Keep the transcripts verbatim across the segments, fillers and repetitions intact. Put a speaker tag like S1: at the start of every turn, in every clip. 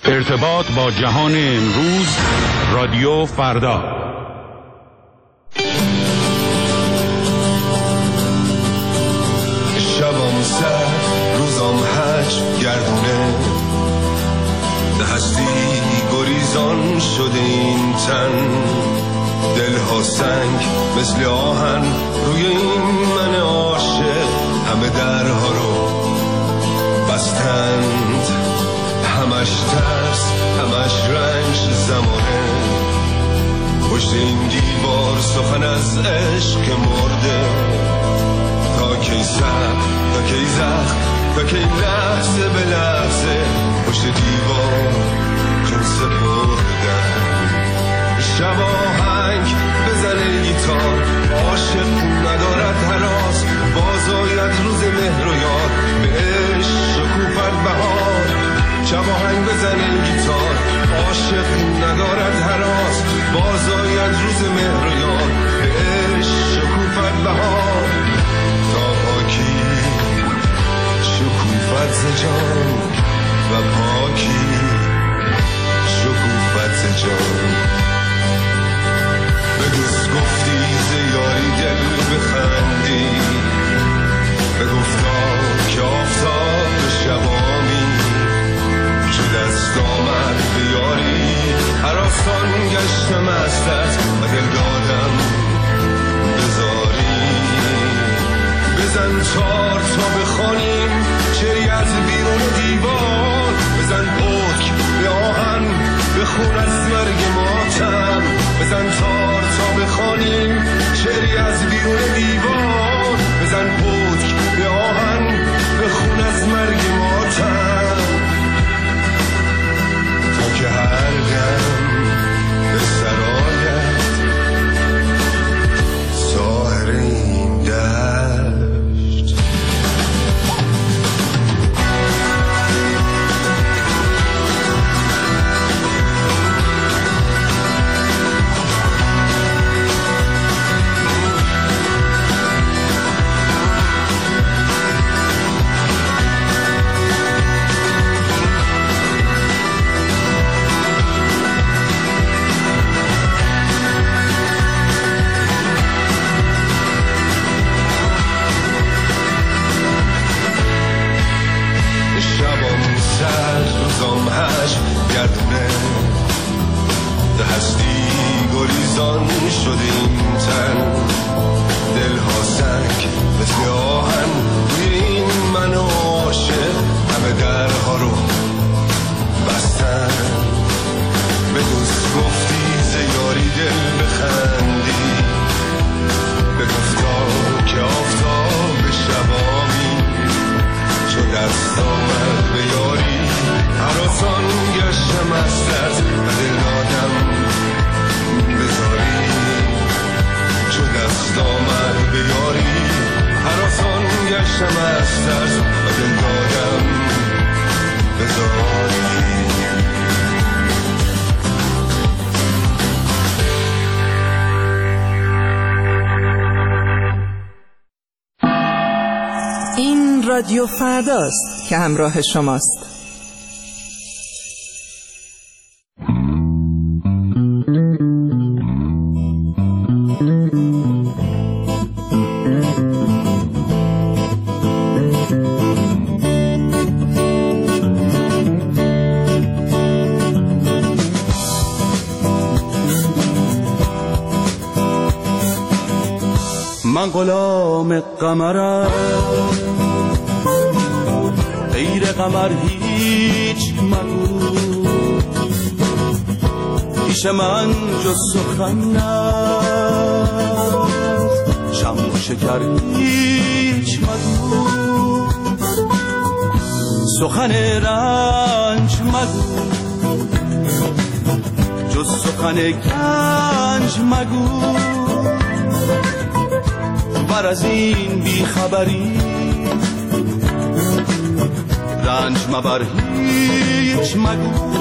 S1: ارتباط با جهان امروز، رادیو فردا.
S2: شبام سر روزام هج گردونه، به هستی گریزان شده این تن، دلها سنگ مثل آهن روی این من عاشق، همه درها رو بستند، همش ترس همش رنج زمانه، پشت این دیوار سخن از عشق مرده، تا کی سر تا کی زخم تا کی لحظه به لحظه پشت دیوار جون سپردن. شب آهنگ بزنه گیتار، عاشق ندارد هراس، باز آید روز مهر و یاد، به عشق شکوفت بهار. شب آهنگ بزنه گیتار، عاشق ندارد هراس، باز آید روز مهر و یاد، به عشق شکوفت بهار. تا پاکی شکوفت ز جان و پاکی شکوفت ز جان. به دوست گفتی ز یاری دل بخندی، به گفتا که آفتاب به شبامی، شد دست آمد به یاری هراسان گشتم از دست و دل دادم بذاری. بزن تار تا بخوانیم شعری از بیرون دیوار، بزن پتک به آهن بخون از مرگ ماتم، بزن تار تا بخوانیم شعری از بیرون دیوار، بزن پتک به آهن بخون از مرگ ماتم. تا که هر دم به سرایت ساحر این دشت. روزام هش گردونه، به هستی گریزان شده این تن، دلها سنگ مثل آهن روی این من عاشق، همه درها رو بستن. به دوست گفتی ز یاری دل بخندی، به گفتا که آفتاب به شبامی، شد دست آمد به یاری هراسان گشتم از دست و دل دادم بذاری. شد دست آمد به یاری هراسان گشتم از دست و دل دادم بذاری.
S3: این رادیو فرداست که همراه شماست.
S4: من غلام قمرم، غیر قمر هیچ مگو، پیش من جز سخن نست، شم و شکر هیچ مگو، سخن رنج مگو، جز سخن گنج مگو. بر از این بیخبری رنج مبر هیچ مگو،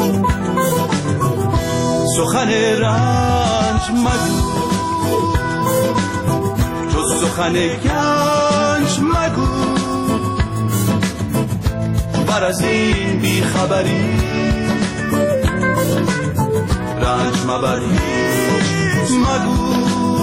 S4: سخن رنج مگو، جز سخن گنج مگو. بر از این بیخبری رنج مبر هیچ مگو.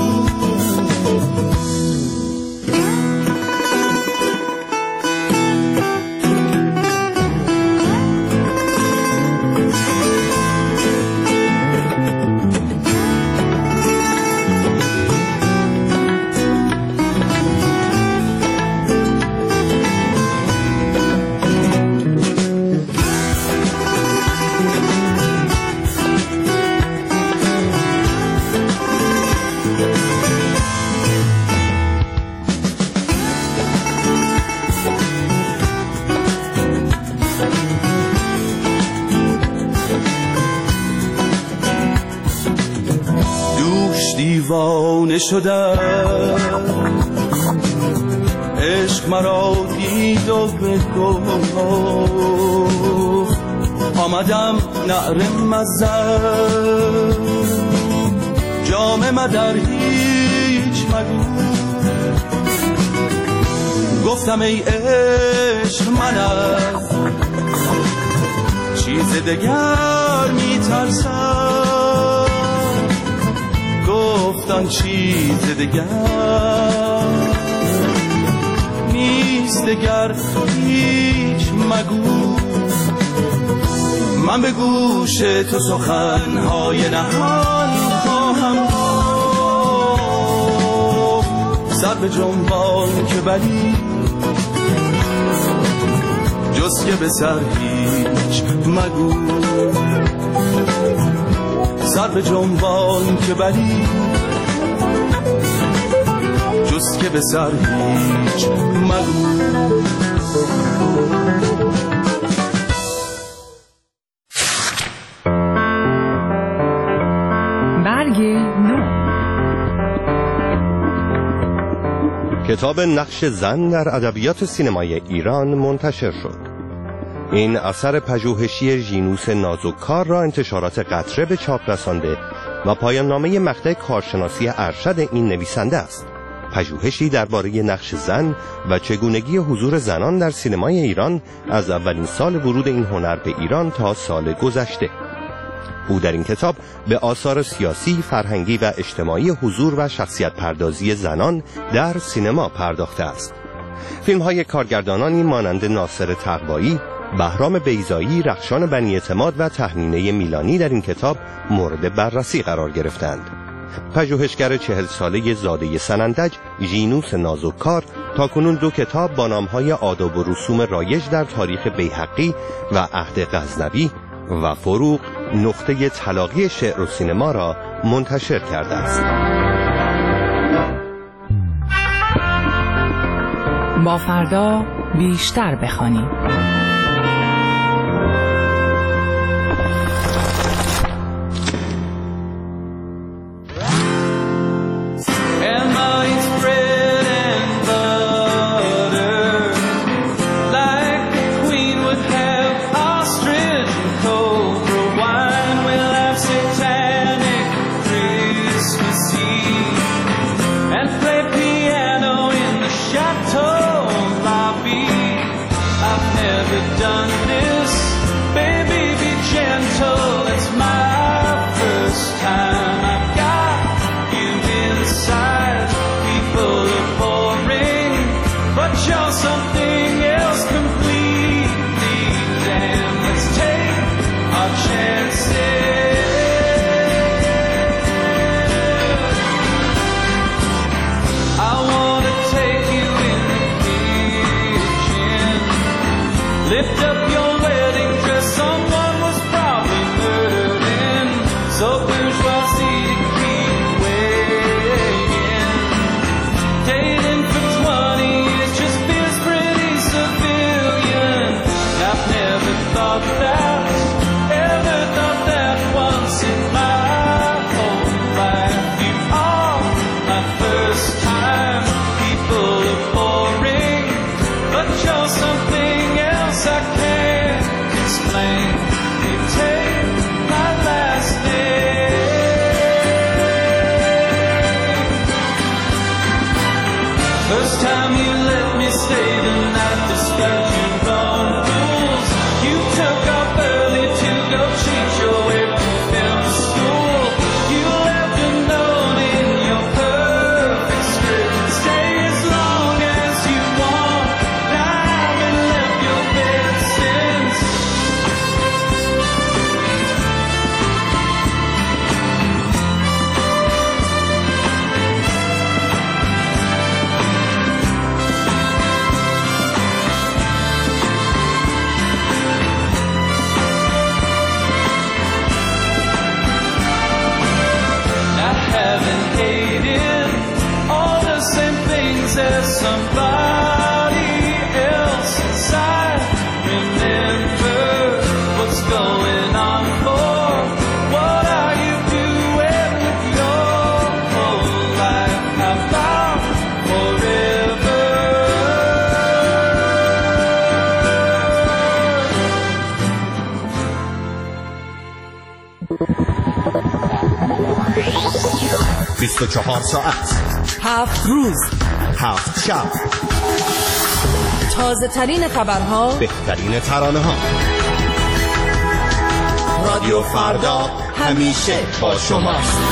S4: دیوانه شدم عشق مرا دید و بگفت آمدم نعره مزد جام مدر هیچ مگو. گفتم ای عشق من از چیز دگر میترسم، گفتن چیز دگر نیست دگر هیچ مگو. من به گوش تو سخنهای نهان خواهم گفت، سر به جنبان که بلی جز که به سر هیچ مگو. سر به جنبان که بلی جز که به سر هیچ مگو.
S3: برگ نو.
S5: کتاب نقش زن در ادبیات سینمای ایران منتشر شد. این اثر پژوهشی ژینوس نازوکار را انتشارات قطره به چاپ رسانده و پایان نامه مقطع کارشناسی ارشد این نویسنده است. پژوهشی درباره نقش زن و چگونگی حضور زنان در سینمای ایران از اولین سال ورود این هنر به ایران تا سال گذشته. او در این کتاب به آثار سیاسی، فرهنگی و اجتماعی حضور و شخصیت پردازی زنان در سینما پرداخته است. فیلم‌های کارگردانانی مانند ناصر تقوایی، بهرام بیضایی، رخشان بنی اعتماد و تهمینه میلانی در این کتاب مورد بررسی قرار گرفتند. پژوهشگر چهل ساله زاده سنندج ژینوس نازوکار تاکنون دو کتاب با نام‌های آداب و رسوم رایج در تاریخ بیهقی و عهد غزنوی و فروغ نقطه تلاقی شعر و سینما را منتشر کرده است.
S3: با فردا بیشتر بخوانیم.
S6: Lift up your wedding dress, someone was probably murdered in, so bourgeoisie to keep waiting. Dating for twenty years just feels pretty civilian. I've never thought that, ever thought that once in my whole life. You are my first time, people are boring, but you're something else I can't explain. You take my last name. First time you let me stay the night despite your own rules. You took off early
S7: بیست و چهار ساعت،
S3: هفت روز،
S7: هفت شب،
S3: تازه ترین خبرها،
S7: بهترین ترانه ها. رادیو فردا همیشه با شماست.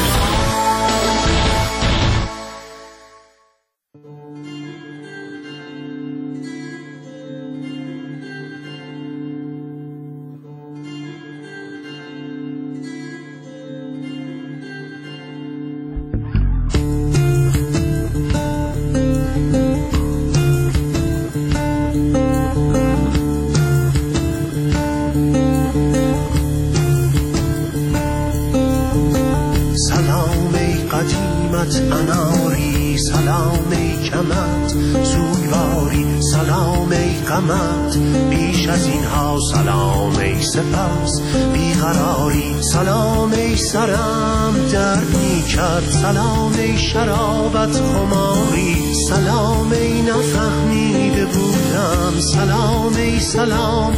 S8: اناری سلام ای کمت سوگواری، سلام ای قمت بیش از اینها، سلام ای سپس بیقراری، سلام ای سرم درد می کرد، سلام ای شرابت خماری، سلام ای نفهمیده بودم، سلام ای سلام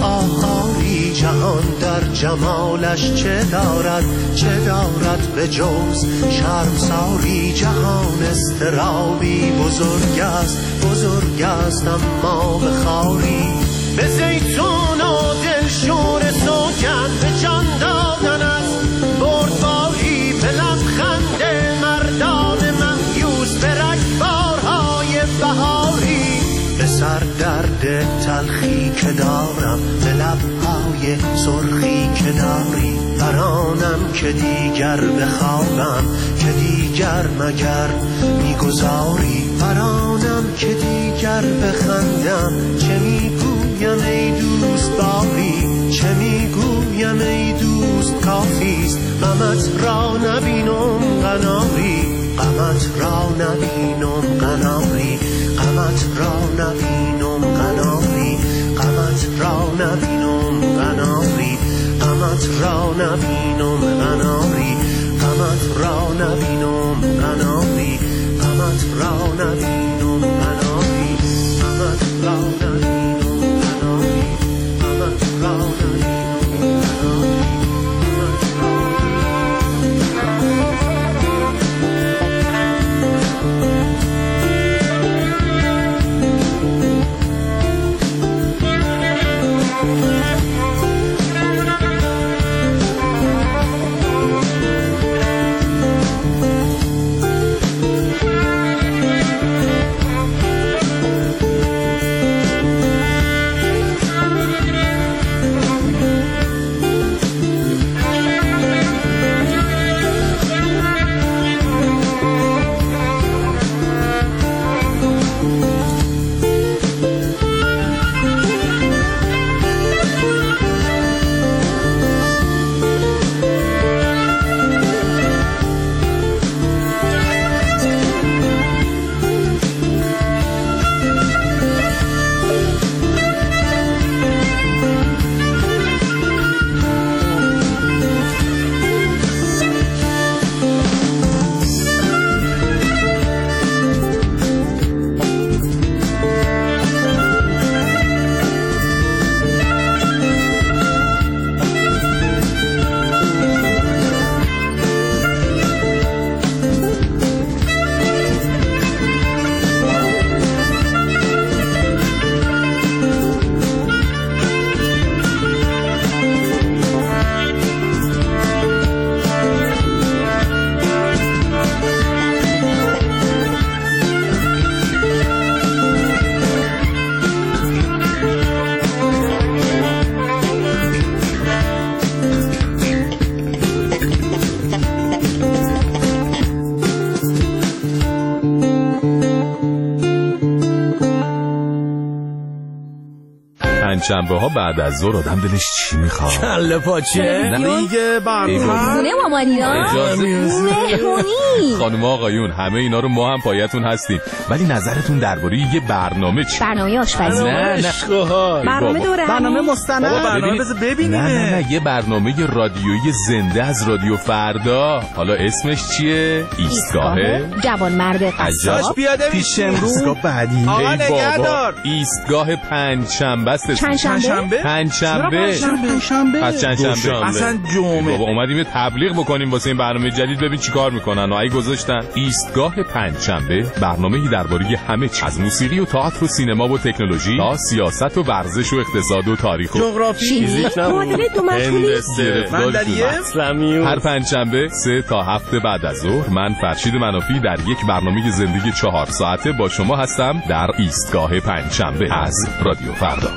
S8: آهاری. جهان در جمالش چه دارد چه دارد به جز شرمساری، جهان استرابی بزرگ است بزرگ است اما به خاری، به زیتون و دلشور سوگند به جان دادن است بردباری، به لبخند مردان مهیوز به رگبارهای بهاری، به سر درد تلخی که دارم به لبهای سرخی که داری، برانم که دیگر بخوابم که دیگر مگر میگذاری، برانم که دیگر بخندم چه میگویم ای دوست باری، چه میگویم ای دوست کافیست غمت را نبینم قناری، غمت را نبینم قناری، غمت را نبینم قناری، غمت را نبینم قناری، غمت را نبینم قناری، غمت را نبینم قناری، غمت را نبینم قناری، غمت را نبینم قناری، غمت را نبینم قناری.
S9: شنبه ها بعد از ظهر آدم دلش چی میخواد؟
S4: کله پاچه
S9: نه
S4: دیگه برنامه
S10: خونه مامانینا
S9: مهمونی. خانم آقایون همه اینا رو ما هم پایتون هستیم، ولی نظرتون درباره یه برنامه چی؟
S10: برنامه آشپزی.
S9: نه نه
S10: برنامه دوره
S4: برنامه مستند. برنامه بذار ببینیم.
S9: نه نه نه یه برنامه رادیویی زنده از رادیو فردا. حالا اسمش چیه؟ ایستگاه
S10: جوان مرد قصاب
S4: پیاده پیش امروز.
S9: ایستگاه بعدی.
S4: آقا نگهدار.
S9: ایستگاه پنج شنبه است.
S10: پنجشنبه؟
S9: پنجشنبه
S11: پنجشنبه
S9: پس چندشنبه
S11: اصلا جمعه.
S9: بابا اومدیم تبلیغ بکنیم واسه این برنامه جدید، ببین چیکار میکنن. ای گذاشتن ایستگاه پنجشنبه، برنامه‌ای درباره همه چیز از موسیقی و تئاتر و سینما و تکنولوژی تا سیاست و ورزش و اقتصاد و تاریخ و
S11: جغرافی،
S10: معادله دو مجهولی،
S9: هر پنجشنبه سه تا هفت بعد از ظهر من فرشید منافی در یک برنامه زندگی چهار ساعته با شما هستم در ایستگاه پنجشنبه از رادیو فردا.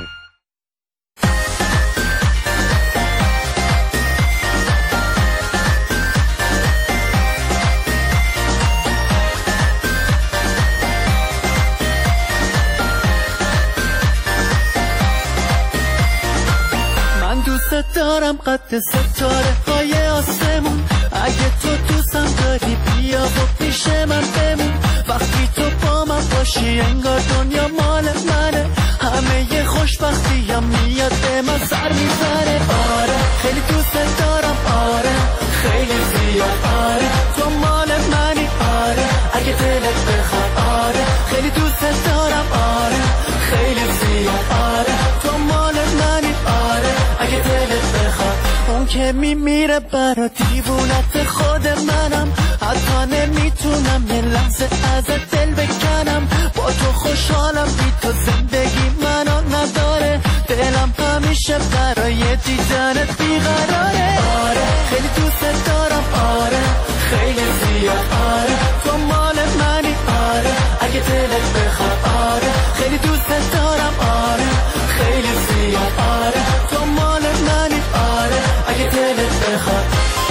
S12: دارم قد ستاره های آسمون، اگه تو دوستم داری بیا و پیش من بمون. وقتی تو با من باشی انگار دنیا مال منه، همه ی خوشبختی هم میاد به من سر میزنه. آره خیلی دوست دارم، آره خیلی زیاد، آره تو مال منی، آره اگه دلت بخواد، آره خیلی دوست دارم، آره خیلی زیاد، آره تو مال منی، آره اگه دلت بخواد. اون که میمیره برا دیوونت خود منم، حتی نمیتونم یه لحظه ازت دل بکنم. با تو خوشحالم، بی تو زندگی منو نداره، دلم همیشه برای دیدنت بیقراره. آره خیلی دوست دارم، آره خیلی زیاد، آره تو مال منی، آره اگه دلت بخواد، آره خیلی دوست دارم، آره خیلی زیاد، آره تو مال منی، آره اگه دلت بخواد.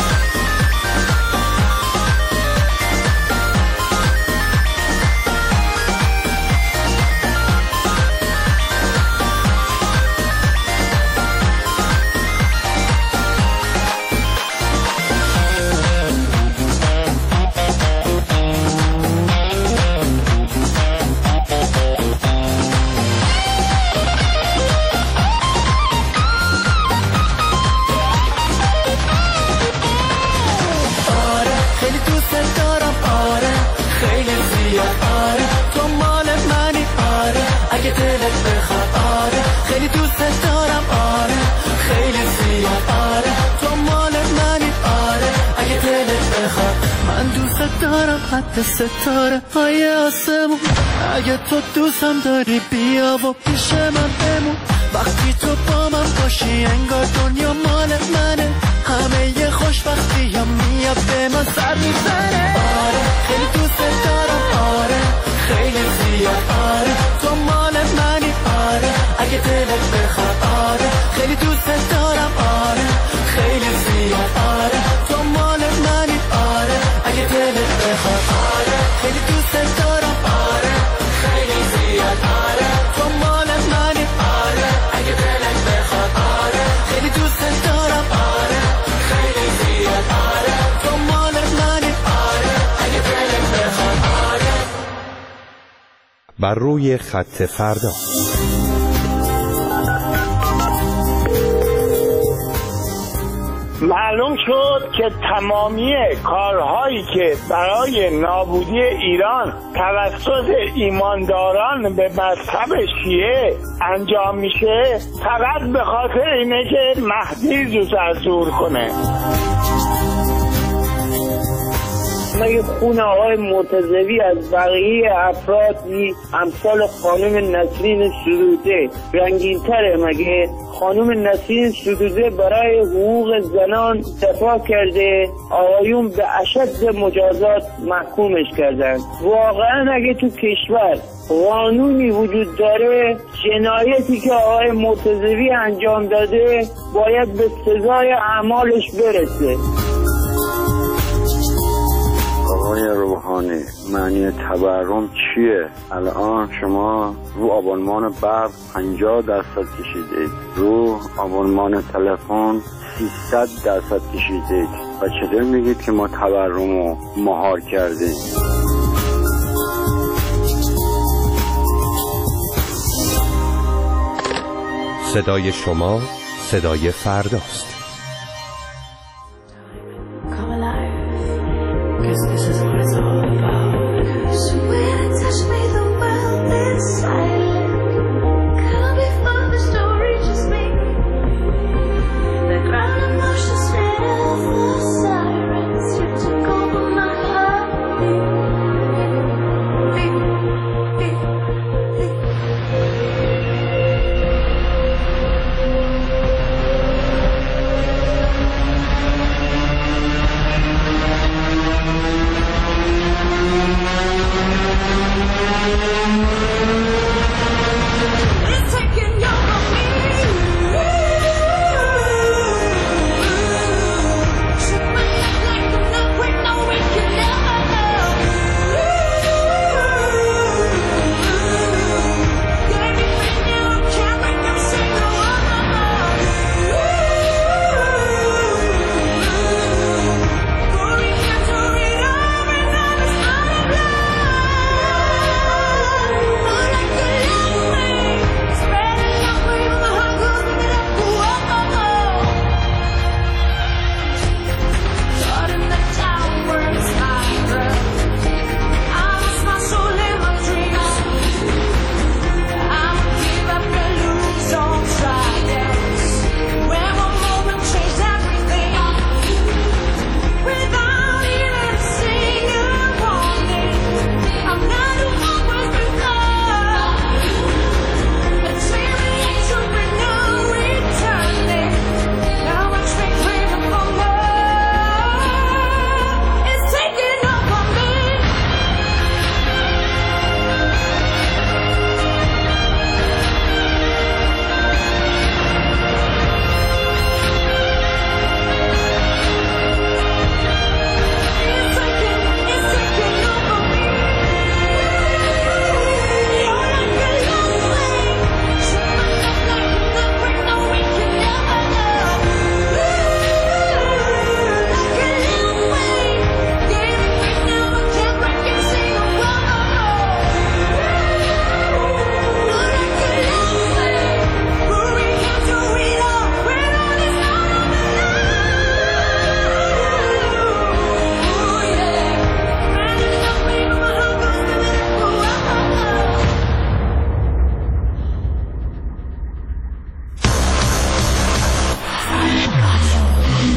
S12: حتی ستاره های آسمون، اگه تو دوستم داری بیا و پیش من بمون. وقتی تو با من باشی انگار دنیا مال منه، همه ی خوشبختی هم میاد به من سر میزنه. آره خیلی دوست دارم، آره خیلی زیاد، آره تو مال منی، آره اگه دلت بخواد، آره خیلی دوست دارم، آره خیلی زیاد، آره تو مال منی، آره اگه دلت بخواد، آره خیلی دوست دارم، آره خیلی زیاد، آره تو مال منی، آره اگه دلت بخواد، آره خیلی دوست دارم، آره خیلی زیاد، آره تو مال منی، آره اگه دلت بخواد، آره.
S5: بر روی خط فردا.
S13: معلوم شد که تمامی کارهایی که برای نابودی ایران توسط ایمانداران به مذهب شیعه انجام میشه فقط به خاطر اینه که مهدی زودتر ظهور کنه.
S14: مگه خون آقای مرتضوی از بقیه افرادی امثال خانم نسرین سدوده رنگین‌تره؟ مگه خانم نسرین سدوده برای حقوق زنان دفاع کرده، آقایون به اشد مجازات محکومش کردن. واقعا اگه تو کشور قانونی وجود داره، جنایتی که آقای مرتضوی انجام داده باید به سزای اعمالش برسه.
S15: آقای روحانی، معنی تورم چیه؟ الان شما رو آبونمان برق پنجاه درصد کشیدید، رو آبونمان تلفن سیصد درصد کشیدید و چطور میگید که ما تورم رو مهار کردیم؟
S5: صدای شما صدای فرداست.
S16: Touch me, the world is silent. Come before the story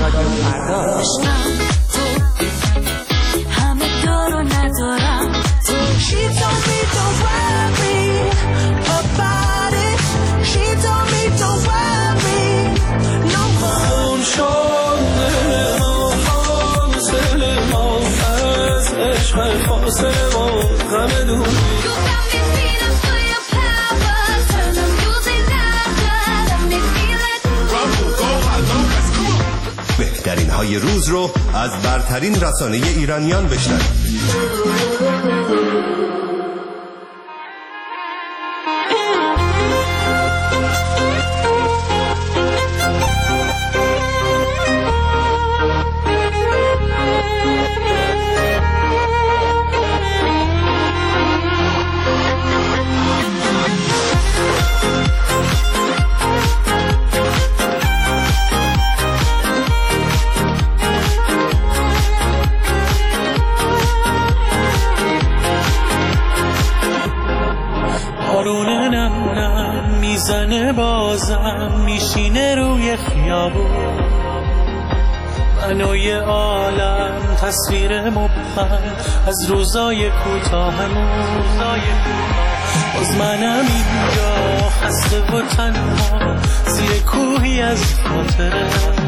S3: رادیو فردا.
S11: همه دارو ندارم تو. She told me don't worry about it. She told me don't worry no more.
S6: اون شده حاصل ما از عشق فاصله ما غم دور.
S5: بهترین های روز رو از برترین رسانه ایرانیان بشنوید.
S12: میزنه بازم میشینه روی خیابون منو یه عالم تصویر مبهم از روزای کوتاهمون. باز منم اینجا خسته و تنها زیر کوهی از خاطره.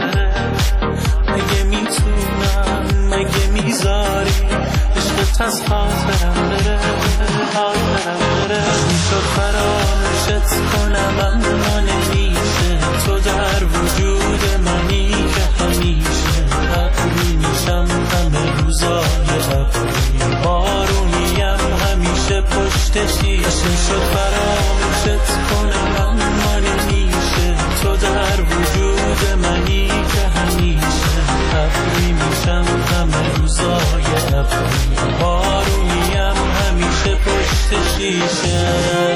S12: مگه میتونم مگه میذاری عشقت از خاطرم بره خاطرم بره. میشد فراموشت کنم اما نمیشه. تو در وجود منی که همیشه ابری میشم همه روزای ابری بارونیم همیشه پشت شیشه. میشد فراموشت کنم اما نمیشه. تو در وجود منی که همیشه ابری میشم همه روزای ابری بارونیم همیشه پشت شیشه.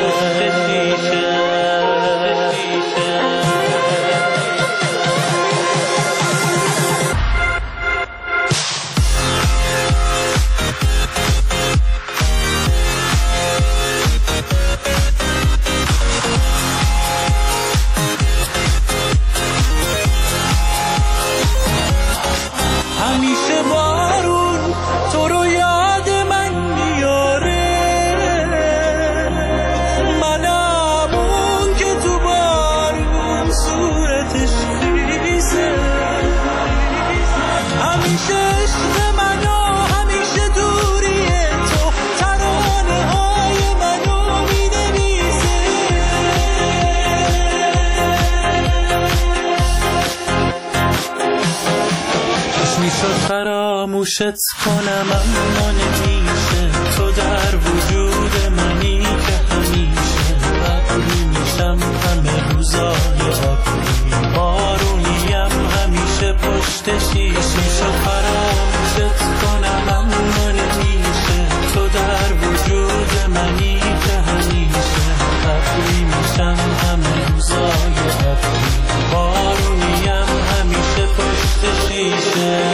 S12: همیشه بارون تو رو یاد من میاره. منم اون که تو بارون صورتش خیزه. همیشه عشق منو همیشه دوریه. تو ترانه های منو مینویسه. میشد فراموشت کنم اما نمیشه. تو در وجود منی که همیشه ابری میشم همه روزای ابری بارونیم همیشه پشت شیشه. میشد فراموشت کنم اما نمیشه. تو در وجود منی که همیشه ابری میشم همه روزای ابری بارونیم همیشه پشت شیشه.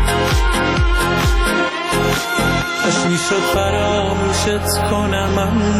S12: میشد فراموشت کنم